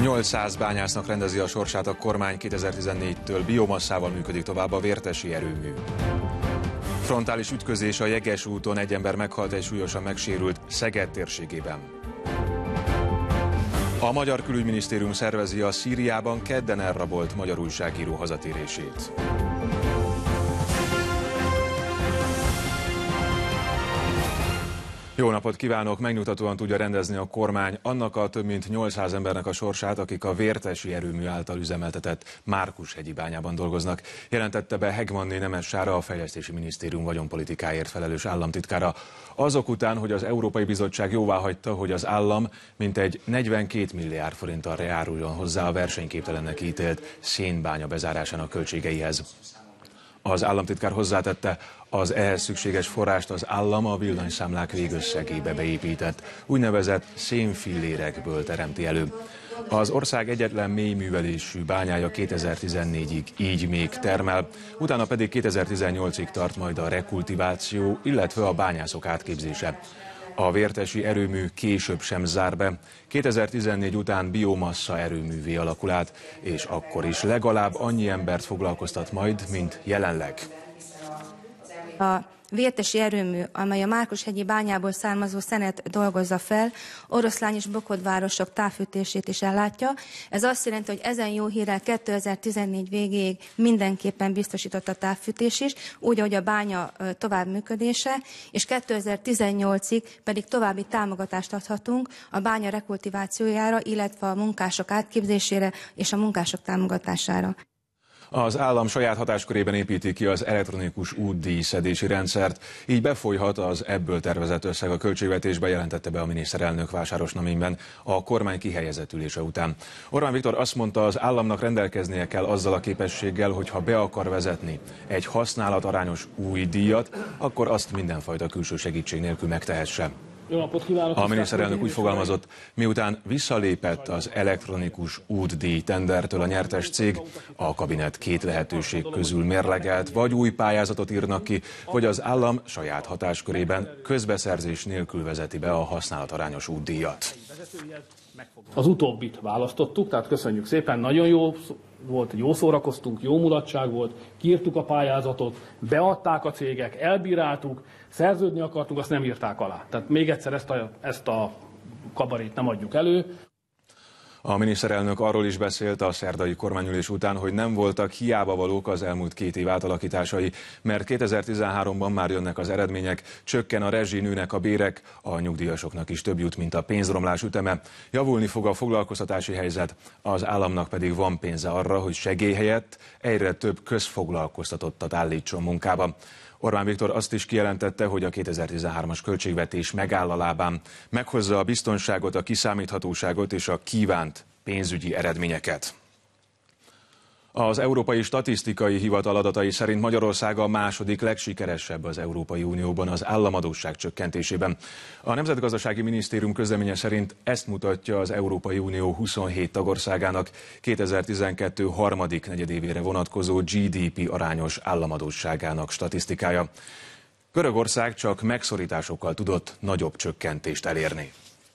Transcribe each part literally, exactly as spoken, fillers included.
nyolcszáz bányásznak rendezi a sorsát a kormány, kétezer-tizennégytől biomasszával működik tovább a vértesi erőmű. Frontális ütközés a Jeges úton, egy ember meghalt, egy súlyosan megsérült Szeged térségében. A Magyar Külügyminisztérium szervezi a Szíriában kedden elrabolt magyar újságíró hazatérését. Jó napot kívánok! Megnyugtatóan tudja rendezni a kormány annak a több mint nyolcszáz embernek a sorsát, akik a vértesi erőmű által üzemeltetett Márkushegyi bányában dolgoznak. Jelentette be Hegmanné Nemes Sára, a Fejlesztési Minisztérium vagyonpolitikáért felelős államtitkára. Azok után, hogy az Európai Bizottság jóváhagyta, hogy az állam mintegy negyvenkét milliárd forinttal járuljon hozzá a versenyképtelennek ítélt szénbánya bezárásának költségeihez. Az államtitkár hozzátette, az ehhez szükséges forrást az állam a villanyszámlák végösszegébe beépített, úgynevezett szénfillérekből teremti elő. Az ország egyetlen mélyművelésű bányája kétezer-tizennégyig így még termel, utána pedig kétezer-tizennyolcig tart majd a rekultiváció, illetve a bányászok átképzése. A vértesi erőmű később sem zár be, kétezer-tizennégy után biomassa erőművé alakul át, és akkor is legalább annyi embert foglalkoztat majd, mint jelenleg. A vértesi erőmű, amely a Márkushegyi bányából származó szenet dolgozza fel, Oroszlány és Bokod városok távfűtését is ellátja. Ez azt jelenti, hogy ezen jó hírrel kétezer-tizennégy végéig mindenképpen biztosított a távfűtés is, úgy, ahogy a bánya tovább működése, és kétezer-tizennyolcig pedig további támogatást adhatunk a bánya rekultivációjára, illetve a munkások átképzésére és a munkások támogatására. Az állam saját hatáskörében építi ki az elektronikus útdíjszedési rendszert, így befolyhat az ebből tervezett összeg a költségvetésbe, jelentette be a miniszterelnök Vásárosnaményben a kormány kihelyezett ülése után. Orbán Viktor azt mondta, az államnak rendelkeznie kell azzal a képességgel, hogy ha be akar vezetni egy használatarányos új díjat, akkor azt mindenfajta külső segítség nélkül megtehesse. Jó napot kívánok! A miniszterelnök úgy fogalmazott, miután visszalépett az elektronikus útdíj tendertől a nyertes cég, a kabinet két lehetőség közül mérlegelt, vagy új pályázatot írnak ki, vagy az állam saját hatáskörében közbeszerzés nélkül vezeti be a használatarányos útdíjat. Az utóbbit választottuk, tehát köszönjük szépen, nagyon jó volt, jó szórakoztunk, jó mulatság volt, kiírtuk a pályázatot, beadták a cégek, elbíráltuk, szerződni akartunk, azt nem írták alá. Tehát még egyszer ezt a, ezt a kabarét nem adjuk elő. A miniszterelnök arról is beszélt a szerdai kormányülés után, hogy nem voltak hiába valók az elmúlt két év átalakításai, mert kétezer-tizenháromban már jönnek az eredmények, csökken a rezsi, nőnek a bérek, a nyugdíjasoknak is több jut, mint a pénzromlás üteme, javulni fog a foglalkoztatási helyzet, az államnak pedig van pénze arra, hogy segély helyett egyre több közfoglalkoztatottat állítson munkába. Orbán Viktor azt is kijelentette, hogy a kétezer-tizenhármas költségvetés megáll a lábán, meghozza a biztonságot, a kiszámíthatóságot és a kívánt pénzügyi eredményeket. Az Európai Statisztikai Hivatal adatai szerint Magyarország a második legsikeresebb az Európai Unióban az államadósság csökkentésében. A Nemzetgazdasági Minisztérium közleménye szerint ezt mutatja az Európai Unió huszonhét tagországának kétezer-tizenkettő harmadik negyedévére vonatkozó gé dé pé arányos államadósságának statisztikája. Görögország csak megszorításokkal tudott nagyobb csökkentést elérni.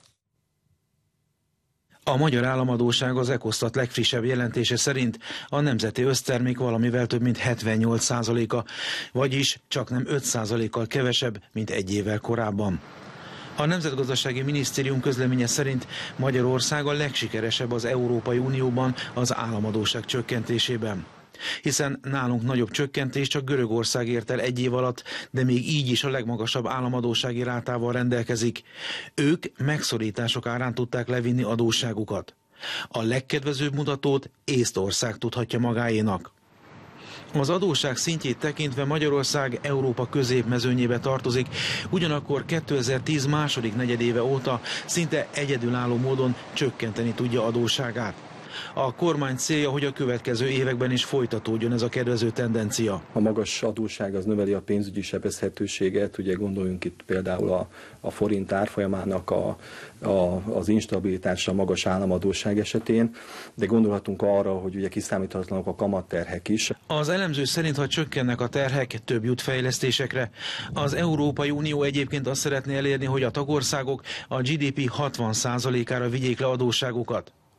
A magyar államadósság az Ecostat legfrissebb jelentése szerint a nemzeti össztermék valamivel több mint hetvennyolc százaléka, vagyis csaknem öt százalékkal kevesebb, mint egy évvel korábban. A Nemzetgazdasági Minisztérium közleménye szerint Magyarország a legsikeresebb az Európai Unióban az államadósság csökkentésében. Hiszen nálunk nagyobb csökkentés csak Görögország ért el egy év alatt, de még így is a legmagasabb államadóssági rátával rendelkezik. Ők megszorítások árán tudták levinni adósságukat. A legkedvezőbb mutatót Észtország tudhatja magáénak. Az adósság szintjét tekintve Magyarország Európa középmezőnyébe tartozik, ugyanakkor kétezer-tíz második negyedéve óta szinte egyedülálló módon csökkenteni tudja adósságát. A kormány célja, hogy a következő években is folytatódjon ez a kedvező tendencia. A magas adósság az növeli a pénzügyi sebezhetőséget, ugye gondoljunk itt például a, a forint árfolyamának a, a, az instabilitásra, a magas államadósság esetén, de gondolhatunk arra, hogy ugye kiszámíthatatlanok a kamatterhek is. Az elemző szerint, ha csökkennek a terhek, több jut fejlesztésekre. Az Európai Unió egyébként azt szeretné elérni, hogy a tagországok a gé dé pé hatvan százalékára vigyék le adósságukat.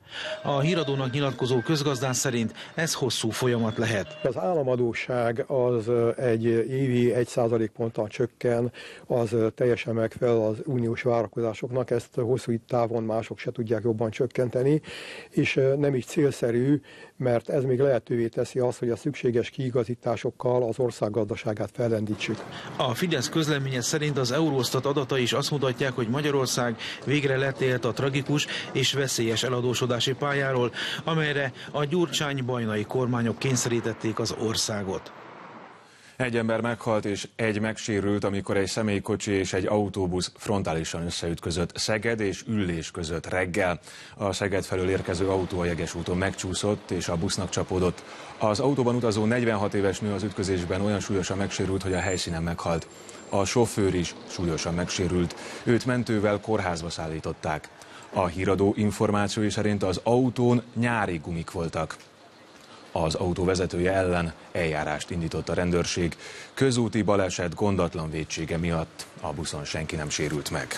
A híradónak nyilatkozó közgazdász szerint ez hosszú folyamat lehet. Az államadósság az egy évi egy százalékponttal csökken, az teljesen megfelel az uniós várakozásoknak, ezt hosszú távon mások se tudják jobban csökkenteni, és nem is célszerű, mert ez még lehetővé teszi azt, hogy a szükséges kiigazításokkal az ország gazdaságát fellendítsük. A Fidesz közleménye szerint az Eurostat adatai is azt mutatják, hogy Magyarország végre letélt a tragikus és veszélyes eladósodási pályáról, amelyre a Gyurcsány-Bajnai kormányok kényszerítették az országot. Egy ember meghalt és egy megsérült, amikor egy személykocsi és egy autóbusz frontálisan összeütközött Szeged és Üllés között reggel. A Szeged felől érkező autó a Jeges úton megcsúszott és a busznak csapódott. Az autóban utazó negyvenhat éves nő az ütközésben olyan súlyosan megsérült, hogy a helyszínen meghalt. A sofőr is súlyosan megsérült, őt mentővel kórházba szállították. A híradó információi szerint az autón nyári gumik voltak. Az autó vezetője ellen eljárást indított a rendőrség. Közúti baleset gondatlan vétsége miatt a buszon senki nem sérült meg.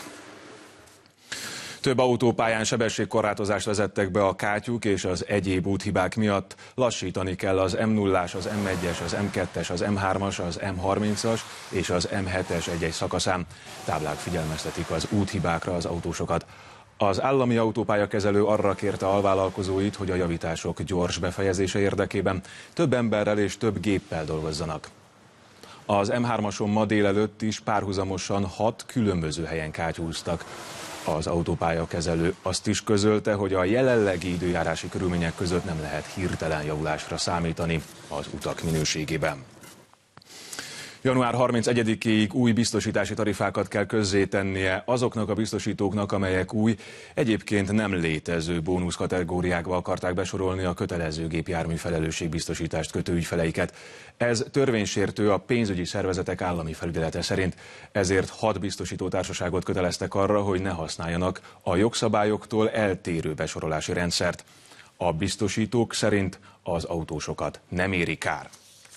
Több autópályán sebességkorlátozást vezettek be a kátyúk és az egyéb úthibák miatt. Lassítani kell az M nullás, az M egyes, az M kettes, az M hármas, az M harmincas és az M hetes egy-egy szakaszán. Táblák figyelmeztetik az úthibákra az autósokat. Az állami autópályakezelő arra kérte alvállalkozóit, hogy a javítások gyors befejezése érdekében több emberrel és több géppel dolgozzanak. Az M hármason ma délelőtt is párhuzamosan hat különböző helyen kátyúztak. Az autópályakezelő azt is közölte, hogy a jelenlegi időjárási körülmények között nem lehet hirtelen javulásra számítani az utak minőségében. január harmincegyedikéig új biztosítási tarifákat kell közzétennie azoknak a biztosítóknak, amelyek új, egyébként nem létező bónuszkategóriákba akarták besorolni a kötelező gépjármű felelősségbiztosítást kötő ügyfeleiket. Ez törvénysértő a pénzügyi szervezetek állami felügyelete szerint, ezért hat biztosítótársaságot köteleztek arra, hogy ne használjanak a jogszabályoktól eltérő besorolási rendszert. A biztosítók szerint az autósokat nem éri kár.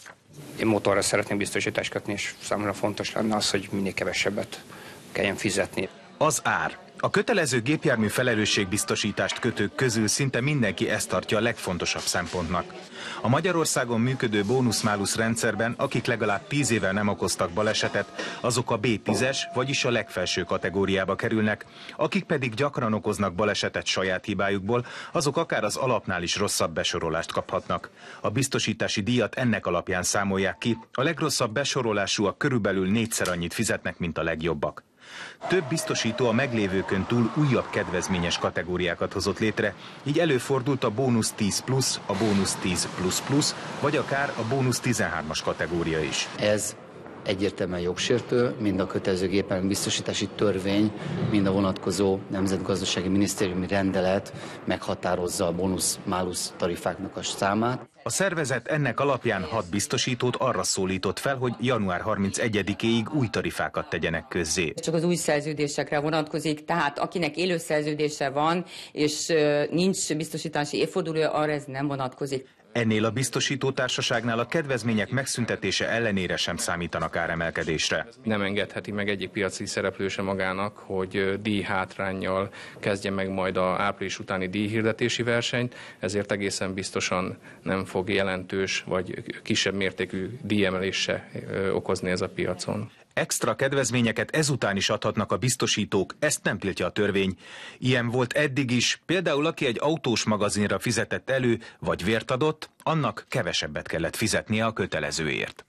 Én motorra szeretnék biztosítást kötni, és számomra fontos lenne az, hogy minél kevesebbet kelljen fizetni. Az ár. A kötelező gépjármű felelősségbiztosítást kötők közül szinte mindenki ezt tartja a legfontosabb szempontnak. A Magyarországon működő bónusz-málusz rendszerben, akik legalább tíz éve nem okoztak balesetet, azok a bé tízes, vagyis a legfelső kategóriába kerülnek, akik pedig gyakran okoznak balesetet saját hibájukból, azok akár az alapnál is rosszabb besorolást kaphatnak. A biztosítási díjat ennek alapján számolják ki, a legrosszabb besorolásúak körülbelül négyszer annyit fizetnek, mint a legjobbak. Több biztosító a meglévőkön túl újabb kedvezményes kategóriákat hozott létre, így előfordult a bónusz tíz plusz, a bónusz tíz plusz plusz, vagy akár a bónusz tizenhármas kategória is. Ez egyértelműen jogsértő, mind a kötelező gépjármű biztosítási törvény, mind a vonatkozó nemzetgazdasági minisztériumi rendelet meghatározza a bónusz-málusz tarifáknak a számát. A szervezet ennek alapján hat biztosítót arra szólított fel, hogy január harmincegyedikéig új tarifákat tegyenek közzé. Csak az új szerződésekre vonatkozik, tehát akinek élő szerződése van, és nincs biztosítási évfordulója, arra ez nem vonatkozik. Ennél a biztosítótársaságnál a kedvezmények megszüntetése ellenére sem számítanak áremelkedésre. Nem engedheti meg egyik piaci szereplő sem magának, hogy díjhátránnyal kezdje meg majd a április utáni díjhirdetési versenyt, ezért egészen biztosan nem fog jelentős vagy kisebb mértékű díjemelés se okozni ez a piacon. Extra kedvezményeket ezután is adhatnak a biztosítók, ezt nem tiltja a törvény. Ilyen volt eddig is, például aki egy autós magazinra fizetett elő, vagy vért adott, annak kevesebbet kellett fizetnie a kötelezőért.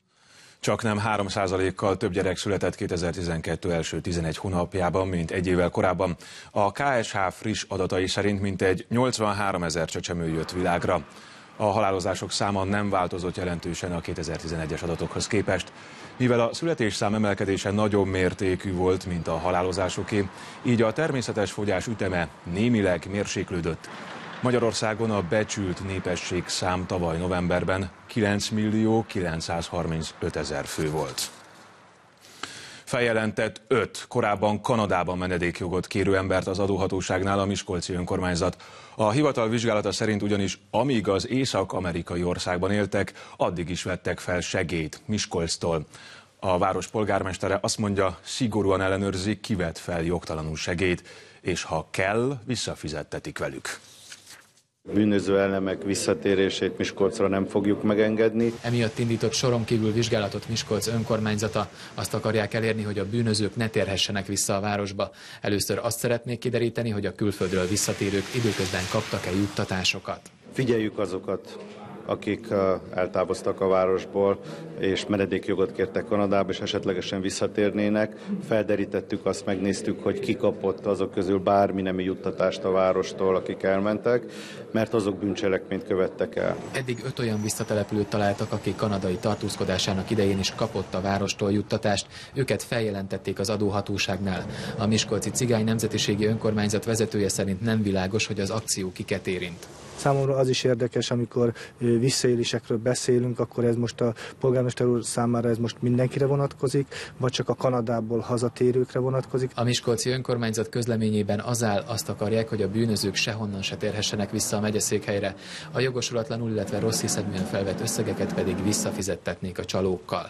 Csaknem három százalékkal több gyerek született kétezer-tizenkettő első tizenegy hónapjában, mint egy évvel korábban. A ká es há friss adatai szerint mintegy nyolcvanháromezer csecsemő jött világra. A halálozások száma nem változott jelentősen a kétezer-tizenegyes adatokhoz képest. Mivel a születésszám emelkedése nagyobb mértékű volt, mint a halálozásoké, így a természetes fogyás üteme némileg mérséklődött. Magyarországon a becsült népességszám tavaly novemberben kilencmillió kilencszázharmincötezer fő volt. Feljelentett öt korábban Kanadában menedékjogot kérő embert az adóhatóságnál a miskolci önkormányzat. A hivatal vizsgálata szerint ugyanis amíg az észak-amerikai országban éltek, addig is vettek fel segélyt Miskolctól. A város polgármestere azt mondja, szigorúan ellenőrzik, ki vett fel jogtalanul segélyt, és ha kell, visszafizettetik velük. Bűnöző elemek visszatérését Miskolcra nem fogjuk megengedni. Emiatt indított soron kívül vizsgálatot Miskolc önkormányzata. Azt akarják elérni, hogy a bűnözők ne térhessenek vissza a városba. Először azt szeretnék kideríteni, hogy a külföldről visszatérők időközben kaptak-e juttatásokat. Figyeljük azokat, akik eltávoztak a városból, és menedékjogot kértek Kanadába, és esetlegesen visszatérnének. Felderítettük azt, megnéztük, hogy ki kapott azok közül bármi nemi juttatást a várostól, akik elmentek, mert azok bűncselekményt követtek el. Eddig öt olyan visszatelepülőt találtak, akik kanadai tartózkodásának idején is kapott a várostól juttatást. Őket feljelentették az adóhatóságnál. A miskolci cigány nemzetiségi önkormányzat vezetője szerint nem világos, hogy az akció kiket érint. Számomra az is érdekes, amikor visszaélésekről beszélünk, akkor ez most a polgármester úr számára ez most mindenkire vonatkozik, vagy csak a Kanadából hazatérőkre vonatkozik. A miskolci önkormányzat közleményében az áll, azt akarják, hogy a bűnözők sehonnan se térhessenek vissza a megyeszékhelyre, a jogosulatlanul, illetve rossz hiszeműen felvett összegeket pedig visszafizettetnék a csalókkal.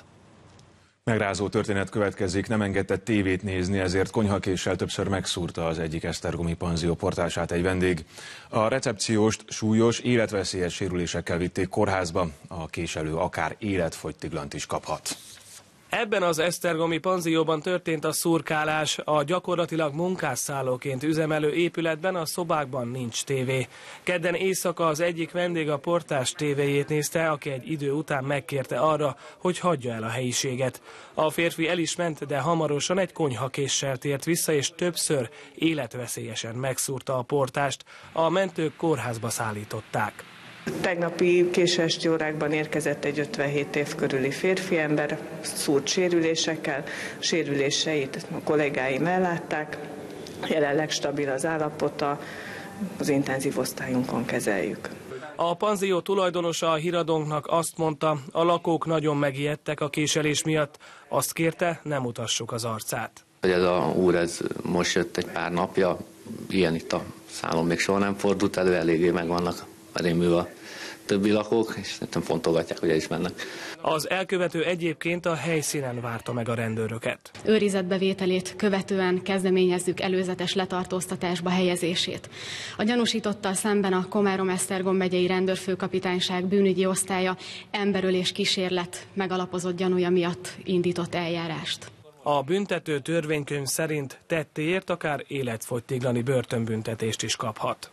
Megrázó történet következik, nem engedte tévét nézni, ezért konyhakéssel többször megszúrta az egyik esztergomi panzió portását egy vendég. A recepcióst súlyos, életveszélyes sérülésekkel vitték kórházba, a késelő akár életfogytiglant is kaphat. Ebben az esztergomi panzióban történt a szurkálás. A gyakorlatilag munkásszállóként üzemelő épületben a szobákban nincs tévé. Kedden éjszaka az egyik vendég a portás tévéjét nézte, aki egy idő után megkérte arra, hogy hagyja el a helyiséget. A férfi el is ment, de hamarosan egy konyhakéssel tért vissza, és többször életveszélyesen megszúrta a portást. A mentők kórházba szállították. Tegnapi késő esti órákban érkezett egy ötvenhét év körüli férfi ember, szúrt sérülésekkel, sérüléseit a kollégáim ellátták, jelenleg stabil az állapota, az intenzív osztályunkon kezeljük. A panzió tulajdonosa a híradónknak azt mondta, a lakók nagyon megijedtek a késelés miatt, azt kérte, ne mutassuk az arcát. Hogy ez a úr ez most jött egy pár napja, ilyen itt a szálon még soha nem fordult elő, eléggé meg vannak rémül a többi lakók, és szerintem fontolgatják, hogy el is mennek. Az elkövető egyébként a helyszínen várta meg a rendőröket. Őrizetbevételét követően kezdeményezzük előzetes letartóztatásba helyezését. A gyanúsítottal szemben a Komárom-Esztergom megyei rendőrfőkapitányság bűnügyi osztálya emberölés kísérlet megalapozott gyanúja miatt indított eljárást. A büntető törvénykönyv szerint tettéért akár életfogytiglani börtönbüntetést is kaphat.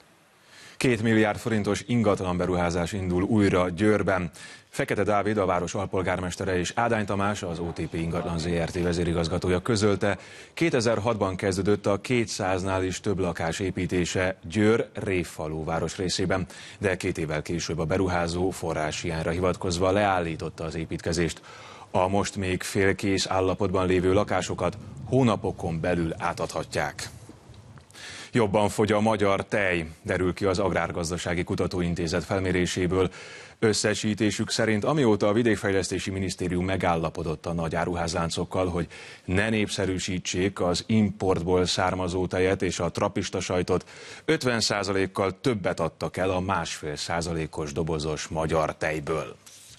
Két milliárd forintos ingatlan beruházás indul újra Győrben. Fekete Dávid, a város alpolgármestere, és Ádány Tamás, az o té pé Ingatlan zé er té vezérigazgatója közölte, kétezer-hatban kezdődött a kétszáznál is több lakás építése Győr Révfalú városrészében, de két évvel később a beruházó forráshiányra hivatkozva leállította az építkezést. A most még félkész állapotban lévő lakásokat hónapokon belül átadhatják. Jobban fogy a magyar tej, derül ki az Agrárgazdasági Kutatóintézet felméréséből. Összesítésük szerint, amióta a Vidékfejlesztési Minisztérium megállapodott a nagy áruházláncokkal, hogy ne népszerűsítsék az importból származó tejet és a trapista sajtot, ötven százalékkal többet adtak el a másfél százalékos dobozos magyar tejből.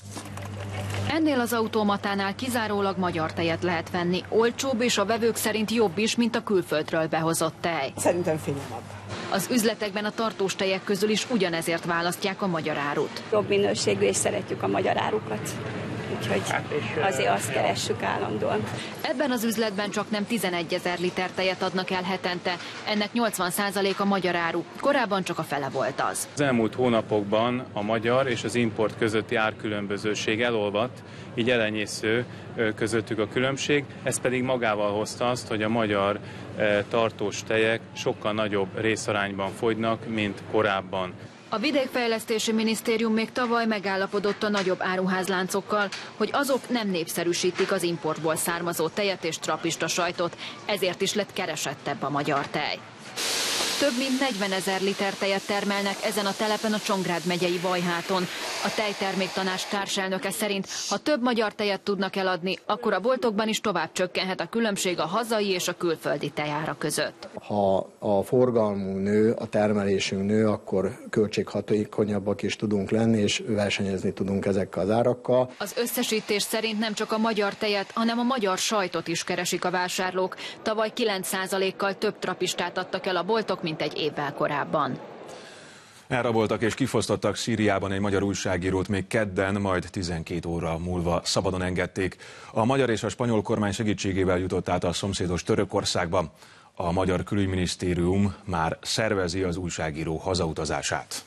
Ennél az automatánál kizárólag magyar tejet lehet venni. Olcsóbb és a vevők szerint jobb is, mint a külföldről behozott tej. Szerintem finomabb. Az üzletekben a tartós tejek közül is ugyanezért választják a magyar árut. Jobb minőségű, és szeretjük a magyar árukat. Úgyhogy azért azt keressük állandóan. Ebben az üzletben csak nem tizenegyezer liter tejet adnak el hetente. Ennek nyolcvan százaléka magyar áru. Korábban csak a fele volt az. Az elmúlt hónapokban a magyar és az import közötti árkülönbözőség elolvadt, így elenyésző közöttük a különbség. Ez pedig magával hozta azt, hogy a magyar tartós tejek sokkal nagyobb részarányban fogynak, mint korábban. A Vidékfejlesztési Minisztérium még tavaly megállapodott a nagyobb áruházláncokkal, hogy azok nem népszerűsítik az importból származó tejet és trapista sajtot, ezért is lett keresettebb a magyar tej. Több mint negyvenezer liter tejet termelnek ezen a telepen a Csongrád megyei Vajháton. A tejterméktanács társelnöke szerint, ha több magyar tejet tudnak eladni, akkor a boltokban is tovább csökkenhet a különbség a hazai és a külföldi tejára között. Ha a forgalmunk nő, a termelésünk nő, akkor költséghatékonyabbak is tudunk lenni, és versenyezni tudunk ezekkel az árakkal. Az összesítés szerint nem csak a magyar tejet, hanem a magyar sajtot is keresik a vásárlók. Tavaly kilenc százalékkal több trapistát adtak el a boltok, mint egy évvel korábban. Elraboltak és kifosztottak Szíriában egy magyar újságírót még kedden, majd tizenkét óra múlva szabadon engedték. A magyar és a spanyol kormány segítségével jutott át a szomszédos Törökországba. A magyar külügyminisztérium már szervezi az újságíró hazautazását.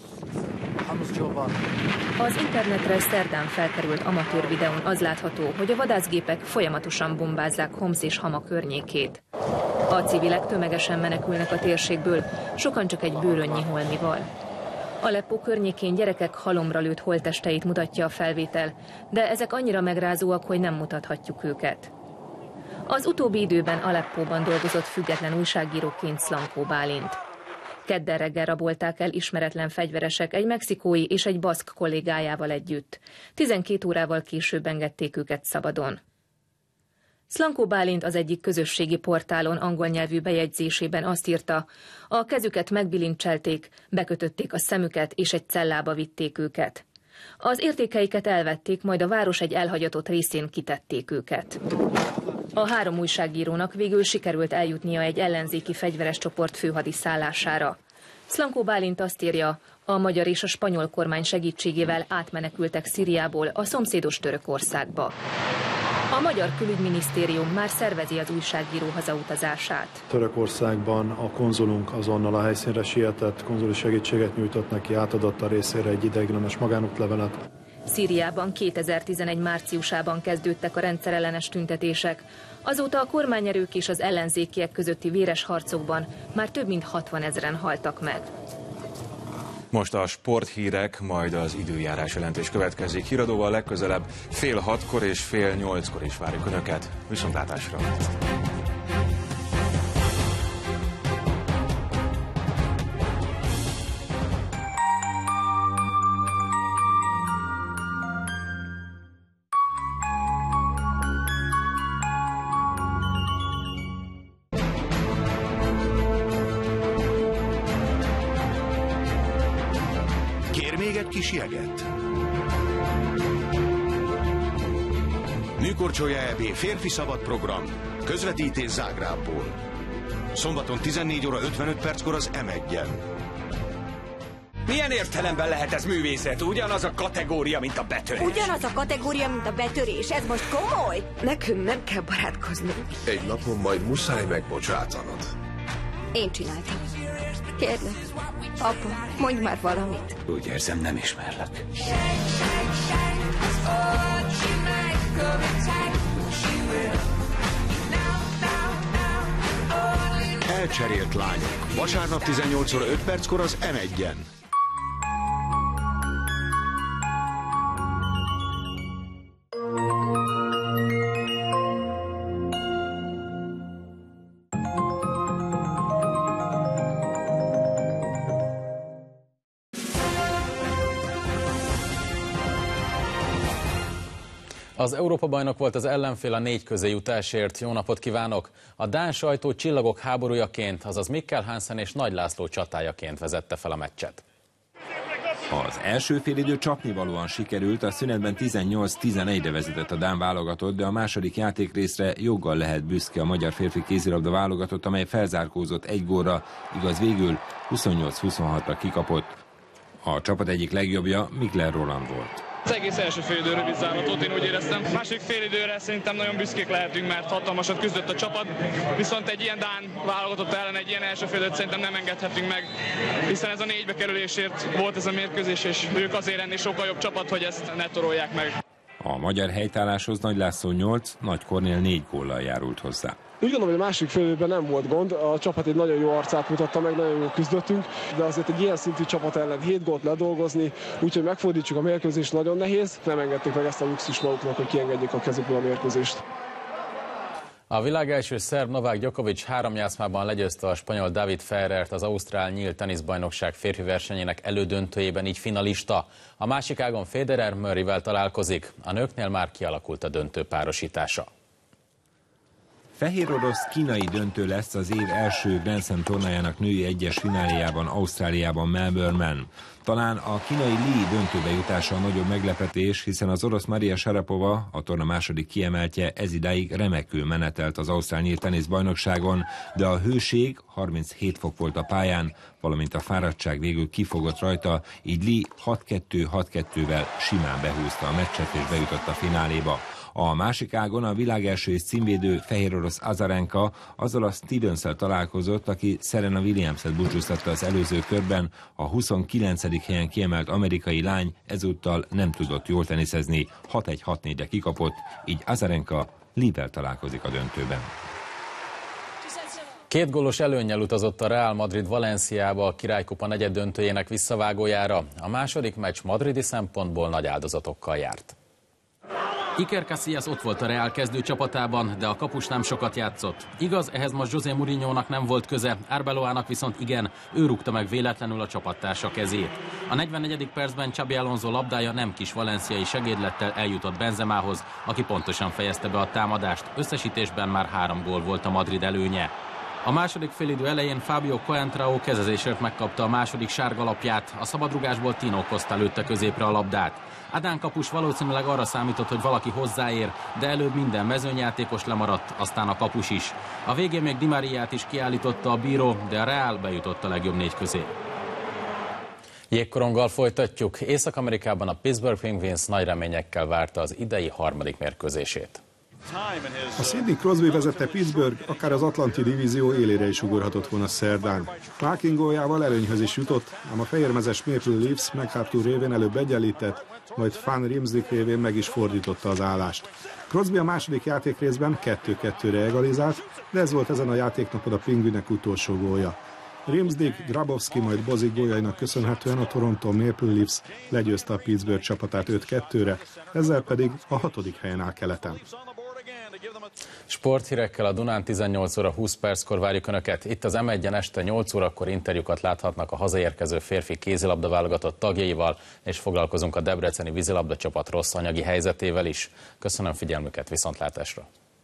Az internetre szerdán felkerült amatőr videón az látható, hogy a vadászgépek folyamatosan bombázzák Homs és Hama környékét. A civilek tömegesen menekülnek a térségből, sokan csak egy bőrönnyi holmival. Aleppo környékén gyerekek halomra lőtt holttesteit mutatja a felvétel, de ezek annyira megrázóak, hogy nem mutathatjuk őket. Az utóbbi időben Aleppóban dolgozott független újságíróként Szlankó Bálint. Kedden reggel rabolták el ismeretlen fegyveresek egy mexikói és egy baszk kollégájával együtt. tizenkét órával később engedték őket szabadon. Szlankó Bálint az egyik közösségi portálon angol nyelvű bejegyzésében azt írta, a kezüket megbilincselték, bekötötték a szemüket és egy cellába vitték őket. Az értékeiket elvették, majd a város egy elhagyatott részén kitették őket. A három újságírónak végül sikerült eljutnia egy ellenzéki fegyveres csoport főhadiszállására. Szlankó Bálint azt írja, a magyar és a spanyol kormány segítségével átmenekültek Szíriából a szomszédos Törökországba. A magyar külügyminisztérium már szervezi az újságíró hazautazását. Törökországban a konzulunk azonnal a helyszínre sietett, konzuli segítséget nyújtott neki, átadott a részére egy ideiglenes magánútlevelet. Szíriában kétezer-tizenegy márciusában kezdődtek a rendszerellenes tüntetések. Azóta a kormányerők és az ellenzékiek közötti véres harcokban már több mint hatvanezren haltak meg. Most a sporthírek, majd az időjárás jelentés következik. Híradóval legközelebb fél hatkor és fél nyolckor is várjuk Önöket. Viszontlátásra! Kis jeget. Nőkorcsolya é bé férfi szabad program. Közvetítés Zágrábból. Szombaton tizennégy óra ötvenöt perckor az em egyen. Milyen értelemben lehet ez művészet? Ugyanaz a kategória, mint a betörés. Ugyanaz a kategória, mint a betörés. Ez most komoly? Nekünk nem kell barátkoznunk. Egy napon majd muszáj megbocsátanod. Én csináltam. Kérlek, apa, mondj már valamit. Úgy érzem, nem ismerlek. Elcserélt lányok. Vasárnap tizennyolc óra öt perckor az em egyen. Az Európa-bajnok volt az ellenfél a négy közéjutásért. Jó napot kívánok! A dán sajtó csillagok háborújaként, azaz Mikkel Hansen és Nagy László csatájaként vezette fel a meccset. Az első félidő csapnivalóan sikerült, a szünetben tizennyolc tizenegyre vezetett a dán válogatott, de a második játékrészre joggal lehet büszke a magyar férfi kézilabda válogatott, amely felzárkózott egy gólra, igaz végül huszonnyolc huszonhatra kikapott. A csapat egyik legjobbja Mikler Roland volt. Az egész első félidő rövid zárlatot, én úgy éreztem. Második félidőre szerintem nagyon büszkék lehetünk, mert hatalmasat küzdött a csapat, viszont egy ilyen dán válogatott ellen egy ilyen első félidőt szerintem nem engedhetünk meg, hiszen ez a négybe kerülésért volt ez a mérkőzés, és ők azért ennél sokkal jobb csapat, hogy ezt ne torolják meg. A magyar helytálláshoz Nagy László nyolc, Nagy Kornél négy góllal járult hozzá. Úgy gondolom, hogy a második félidőben nem volt gond, a csapat egy nagyon jó arcát mutatta meg, nagyon jól küzdöttünk, de azért egy ilyen szintű csapat ellen hét gólt ledolgozni, úgyhogy megfordítsuk a mérkőzést nagyon nehéz, nem engedték meg ezt a luxus maguknak, hogy kiengedjék a kezükből a mérkőzést. A világ első szerb Novák Djokovic három játszmában legyőzte a spanyol David Ferrert az ausztrál nyílt teniszbajnokság férfi versenyének elődöntőjében, így finalista. A másik ágon Federer Murrayvel találkozik, a nőknél már kialakult a döntő párosítása. Fehér orosz kínai döntő lesz az év első Grand Slam tornájának női egyes fináléjában, Ausztráliában, Melbourneben. Talán a kínai Li döntőbe jutása a nagyobb meglepetés, hiszen az orosz Maria Sharapova, a torna második kiemeltje, ezidáig remekül menetelt az ausztrál nyílt teniszbajnokságon, de a hőség, harminchét fok volt a pályán, valamint a fáradtság végül kifogott rajta, így Li hat kettő hat kettővel simán behúzta a meccset és bejutott a fináléba. A másik ágon a világ első és címvédő fehér orosz Azarenka azzal a Stevens-szel találkozott, aki Serena Williams-et búcsúztatta az előző körben, a huszonkilencedik helyen kiemelt amerikai lány ezúttal nem tudott jól teniszezni, hat egy hat négyre kikapott, így Azarenka Livel találkozik a döntőben. Két gólos előnnyel utazott a Real Madrid Valenciába a Királykupa negyeddöntőjének visszavágójára. A második meccs madridi szempontból nagy áldozatokkal járt. Iker Casillas ott volt a Real kezdő csapatában, de a kapus nem sokat játszott. Igaz, ehhez most José Mourinhónak nem volt köze, Arbeloának viszont igen, ő rúgta meg véletlenül a csapattársa kezét. A negyvennegyedik percben Xabi Alonso labdája nem kis valenciai segédlettel eljutott Benzemához, aki pontosan fejezte be a támadást, összesítésben már három gól volt a Madrid előnye. A második félidő elején Fabio Coentrao kezezésért megkapta a második sárgalapját, a szabadrugásból Tino Costa lőtte középre a labdát. Adán kapus valószínűleg arra számított, hogy valaki hozzáér, de előbb minden mezőnyjátékos lemaradt, aztán a kapus is. A végén még Di Mariát is kiállította a bíró, de a Real bejutott a legjobb négy közé. Jégkoronggal folytatjuk. Észak-Amerikában a Pittsburgh Penguins nagy reményekkel várta az idei harmadik mérkőzését. A Sidney Crosby vezette Pittsburgh akár az Atlanti divízió élére is ugorhatott volna szerdán. Malkin góljával előnyhöz is jutott, ám a fehérmezes Maple Leafs MacArthur révén előbb egyenlített, majd Fan Rimsdick révén meg is fordította az állást. Crosby a második játékrészben kettő kettőre egalizált, de ez volt ezen a játéknapon a Pingvinek utolsó gólja. Rimsdick, Grabowski majd Bozik góljainak köszönhetően a Toronto Maple Leafs legyőzte a Pittsburgh csapatát öt kettőre, ezzel pedig a hatodik helyen áll keleten. Sporthírekkel a Dunán tizennyolc óra húsz perckor várjuk Önöket. Itt az em egyen este nyolc órakor interjúkat láthatnak a hazaérkező férfi kézilabda válogatott tagjaival, és foglalkozunk a debreceni vízilabda csapat rossz anyagi helyzetével is. Köszönöm figyelmüket, viszontlátásra!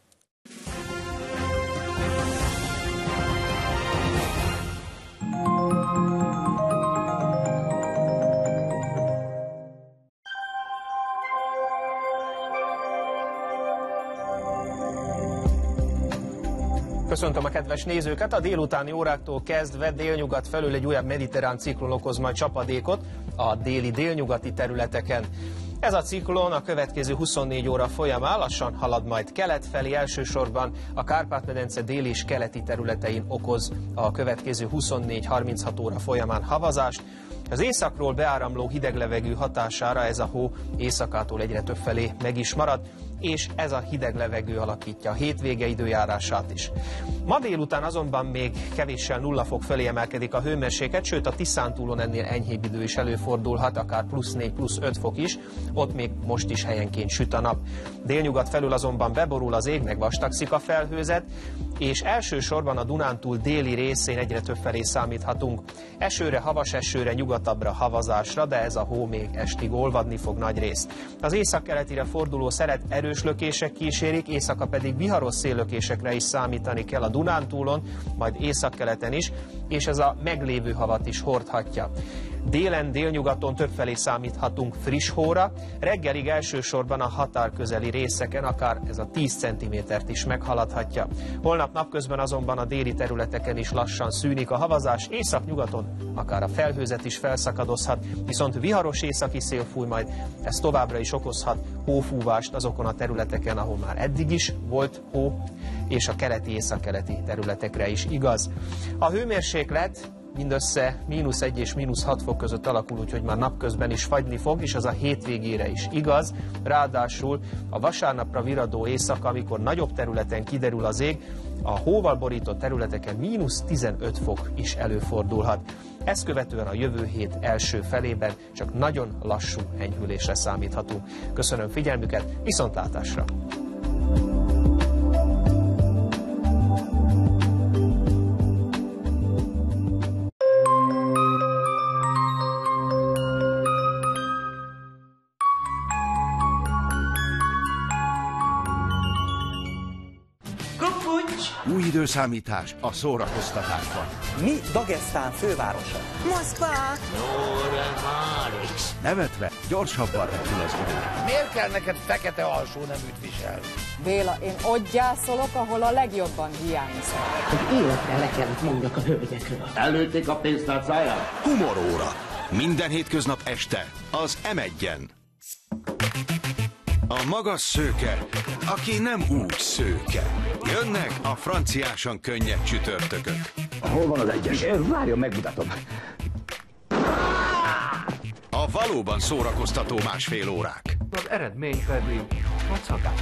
Köszöntöm a kedves nézőket! A délutáni óráktól kezdve délnyugat felől egy újabb mediterrán ciklon okoz majd csapadékot a déli délnyugati területeken. Ez a ciklon a következő huszonnégy óra folyamán lassan halad majd kelet felé, elsősorban a Kárpát-medence déli és keleti területein okoz a következő huszonnégy-harminchat óra folyamán havazást. Az északról beáramló hideg levegő hatására ez a hó északától egyre több felé meg is marad, és ez a hideg levegő alakítja a hétvége időjárását is. Ma délután azonban még kevéssel nulla fok felé emelkedik a hőmérséklet, sőt a Tiszántúlon ennél enyhébb idő is előfordulhat, akár plusz négy, plusz öt fok is, ott még most is helyenként süt a nap. Délnyugat felül azonban beborul az ég, meg vastagszik a felhőzet, és elsősorban a Dunántúl déli részén egyre több felé számíthatunk. Esőre, havas esőre, nyugatabbra, havazásra, de ez a hó még estig olvadni fog nagyrészt. Az északkeletire forduló szeret erős lökések kísérik, éjszaka pedig viharos széllökésekre is számítani kell a Dunántúlon, majd északkeleten is, és ez a meglévő havat is hordhatja. Délen, délnyugaton többfelé számíthatunk friss hóra, reggelig elsősorban a határközeli részeken akár ez a tíz centimétert is meghaladhatja. Holnap napközben azonban a déli területeken is lassan szűnik a havazás, északnyugaton akár a felhőzet is felszakadozhat, viszont viharos északi szél fúj majd, ez továbbra is okozhat hófúvást azokon a területeken, ahol már eddig is volt hó, és a keleti északkeleti területekre is igaz. A hőmérséklet mindössze mínusz egy és mínusz hat fok között alakul, úgyhogy már napközben is fagyni fog, és az a hétvégére is igaz. Ráadásul a vasárnapra viradó éjszaka, amikor nagyobb területen kiderül az ég, a hóval borított területeken mínusz tizenöt fok is előfordulhat. Ezt követően a jövő hét első felében csak nagyon lassú enyhülésre számíthatunk. Köszönöm figyelmüket, viszontlátásra! Kukuj, Új időszámítás a szórakoztatásban. Mi Dagesztán fővárosa? Moszkva! Nevetve gyorsabban repül az idő. Miért kell neked fekete alsó neműt viselni? Béla, én ott gyászolok, ahol a legjobban hiányzom. Hogy életre le kellett mondjak a hölgyekről. Előtték a pénztárcáját? Humoróra. Minden hétköznap este az em egyen. A magas szőke, aki nem úgy szőke. Jönnek a franciásan könnyed csütörtökök. Hol van az egyes? Várjon, megmutatom. A valóban szórakoztató másfél órák. Az eredmény pedig a szagás.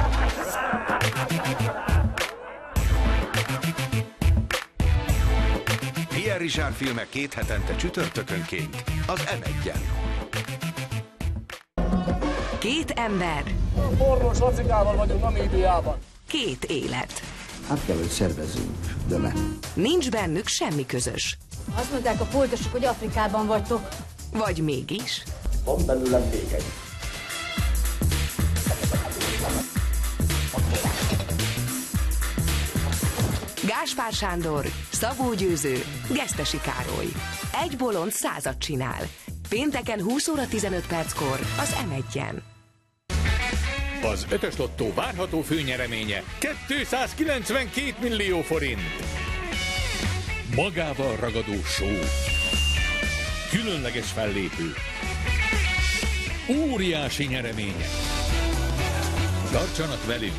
Pierre Richard filmek két hetente csütörtökönként az em egyen. Két ember. Orvos Lacikával vagyunk Namíbiában. Két élet. Hát kell, hogy szervezzünk, de nem. Nincs bennük semmi közös. Azt mondták a pultosok, hogy Afrikában vagytok. Vagy mégis. Van belőlem még egy. Gáspár Sándor, Szabó Győző, Gesztesi Károly. Egy bolond százat csinál. Pénteken húsz óra tizenöt perckor az em egyen. Az ötös lottó várható főnyereménye kétszázkilencvenkét millió forint. Magával ragadó show. Különleges fellépő. Óriási nyereménye. Tartsanak velünk!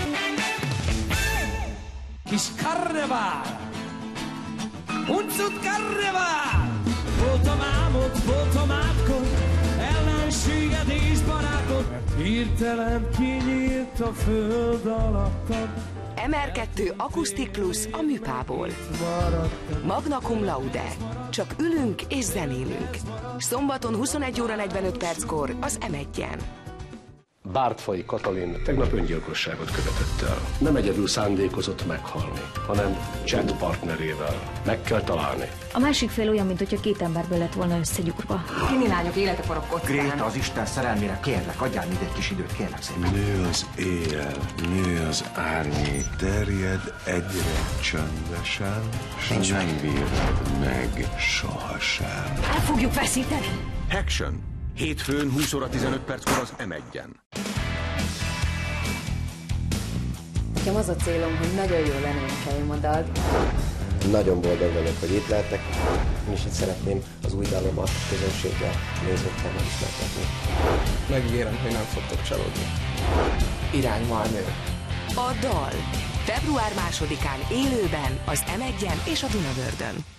Kis karnevál! Huncut karnevál! Voltam álmod, voltam átkor, ellenséged és barátod, mert hirtelen kinyílt a föld alattad. em er kettő Akusztik Plusz a Műpából. Magna Cum Laude. Csak ülünk és zenélünk. Szombaton huszonegy óra negyvenöt perckor az em egyen. Bártfai Katalin tegnap öngyilkosságot követett el. Nem egyedül szándékozott meghalni, hanem chat partnerével. Meg kell találni. A másik fél olyan, mint hogyha két emberből lett volna összegyúrva. Kriminálok élete forog kockán. Gréta, az Isten szerelmére, kérlek, adjál még egy kis időt, kérlek szépen. Nő az éjjel, nő az árnyék, terjed egyre csöndesen, s nem bírod meg sohasem. El fogjuk veszíteni. Action. Hétfőn húsz óra tizenöt perckor az em egyen. Nekem az a célom, hogy nagyon jól elénekeljem a dalt. Nagyon boldog vagyok, hogy itt lehetek. Én is itt szeretném az új dalomat közönséggel, nézőkkel megismertetni. Megígérem, hogy nem fogtok csalódni. Irányval nő. A dal. február másodikán élőben az em egyen és a Dunavördön.